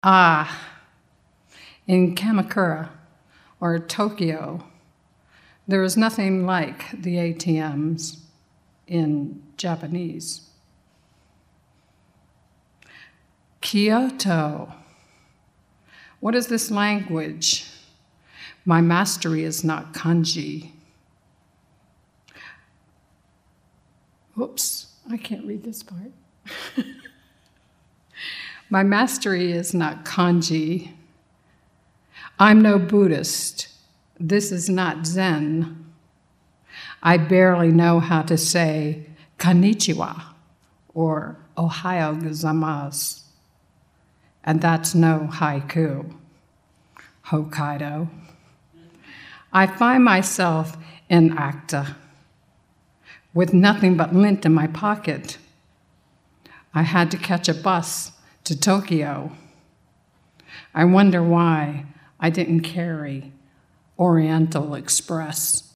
In Kamakura, or Tokyo, there is nothing like the ATMs in Japanese. Kyoto. What is this language? My mastery is not kanji. Whoops, I can't read this part. My mastery is not kanji. I'm no Buddhist. This is not Zen. I barely know how to say konnichiwa or ohayo gozaimasu. And that's no haiku. Hokkaido. I find myself in Acta with nothing but lint in my pocket. I had to catch a bus to Tokyo. I wonder why I didn't carry Oriental Express.